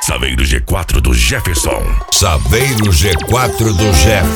Saveiro G4 do Jefferson. Saveiro G4 do Jeff.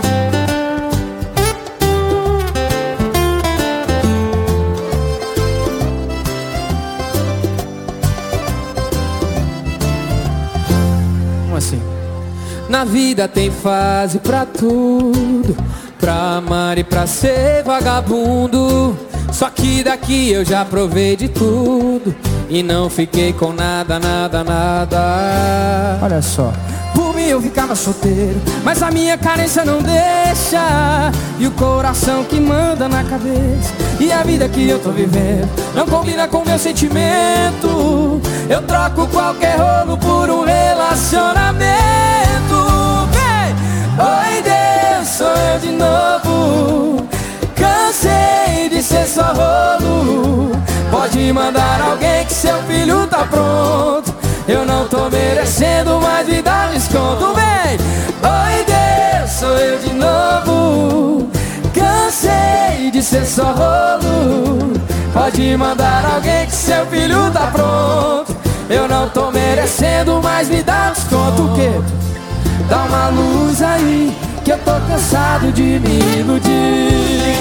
Assim. Na vida tem fase pra tudo, pra amar e pra ser vagabundo. Só que daqui eu já provei de tudo e não fiquei com nada, nada, nada. Olha só. Por mim eu ficava solteiro, mas a minha carência não deixa. E o coração que manda na cabeça, e a vida que eu tô vivendo não combina com meu sentimento. Eu troco qualquer rolo por um relacionamento. Vem! Oi Deus, sou eu de novo. Cansei de ser só rolo. Pode mandar alguém que seu filho tá pronto. Eu não tô merecendo, mas me dá desconto. Vem! Oi Deus, sou eu de novo. Cansei de ser só rolo. Pode mandar alguém que seu filho tá pronto. Eu não tô merecendo, mas me dá desconto. O quê? Dá uma luz aí, que eu tô cansado de me iludir.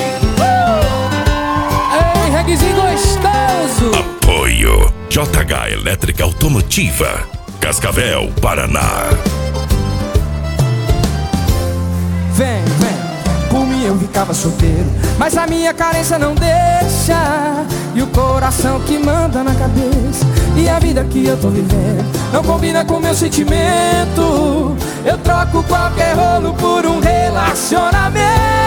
Ei, reguezinho gostoso. Apoio JH Elétrica Automotiva, Cascavel, Paraná. Vem, vem. Por mim eu ficava solteiro, mas a minha carência não deixa. E o coração que manda na cabeça, e a vida que eu tô vivendo não combina com meu sentimento. Eu troco qualquer rolo por um relacionamento.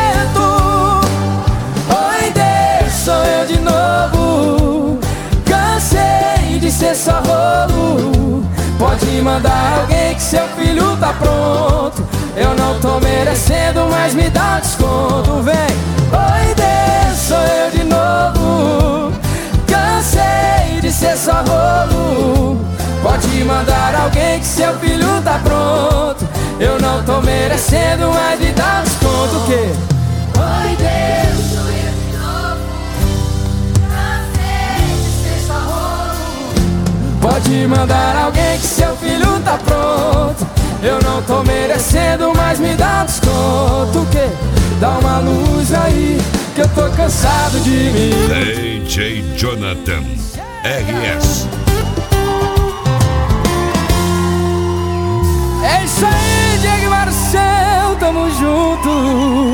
Oi Deus, sou eu de novo. Cansei de ser só rolo. Pode mandar alguém que seu filho tá pronto. Eu não tô merecendo, mas me dá desconto. Vem! Oi Deus, sou eu de novo. Cansei de ser só rolo. Pode mandar alguém que seu filho tá pronto. Eu não tô merecendo, mas me dá desconto. O quê? Oi Deus, sou eu de novo. Cansei de ser só rolo. Pode mandar alguém que seu filho tá pronto. Eu não tô merecendo, mas me dá desconto. O quê? Dá uma luz aí, que eu tô cansado de mim. DJ Jonathan RS. É isso aí, Diego e Marcel, tamo junto.